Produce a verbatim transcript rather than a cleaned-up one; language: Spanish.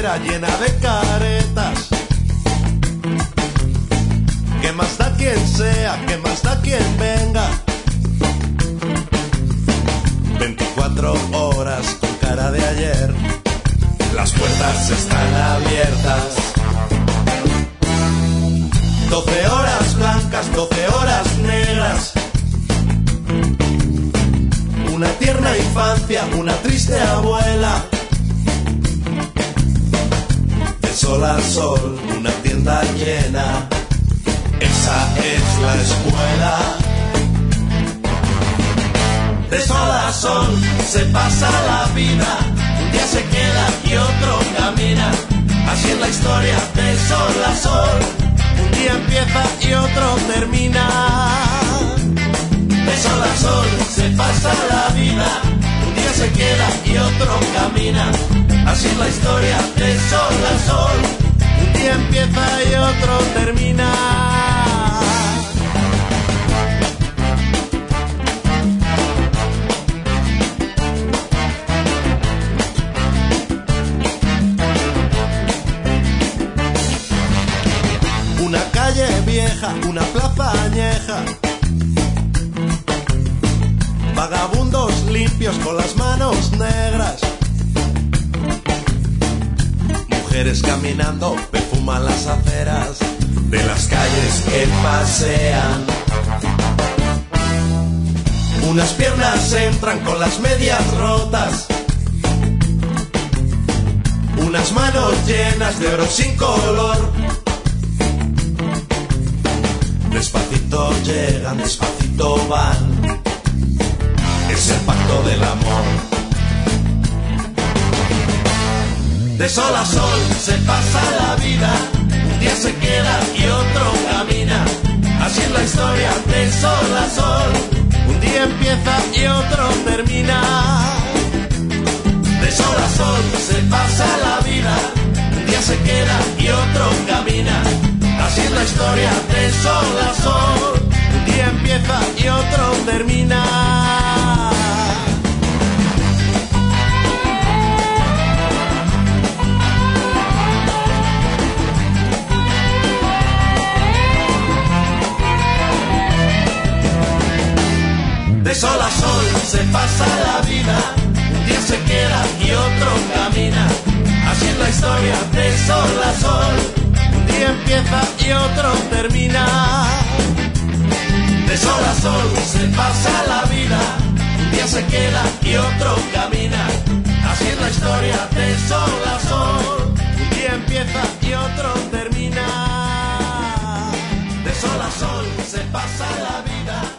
carretera llena de caretas. ¿Qué más da quien sea? ¿Qué más da quien venga? veinticuatro horas con cara de ayer. Las puertas están abiertas. doce horas blancas, doce horas negras. Una tierna infancia, una triste abuela. De sol a sol, una tienda llena. Esa es la escuela. De sol a sol se pasa la vida. Un día se queda y otro camina. Así es la historia de sol a sol. Un día empieza y otro termina. De sol a sol se pasa la vida. Un día se queda y otro camina. Así es la historia de sol a sol. Un día empieza y otro termina. Una calle vieja, una plaza añeja. Vagabundos limpios con las manos negras. Mujeres caminando perfuman las aceras de las calles que pasean. Unas piernas entran con las medias rotas. Unas manos llenas de oro sin color. Despacito llegan, despacito van. Es el pacto del amor. De sol a sol se pasa la vida. Un día se queda y otro camina. Así es la historia de sol a sol. Un día empieza y otro termina. De sol a sol se pasa la vida. Un día se queda y otro camina. Así es la historia de sol a sol. Un día empieza y otro termina. De sol a sol se pasa la vida. Un día se queda y otro camina. Así es la historia de sol a sol. Un día empieza y otro termina. De sol a sol se pasa la vida. Un día se queda y otro camina. Así es la historia de sol a sol. Un día empieza y otro termina. De sol a sol se pasa la vida.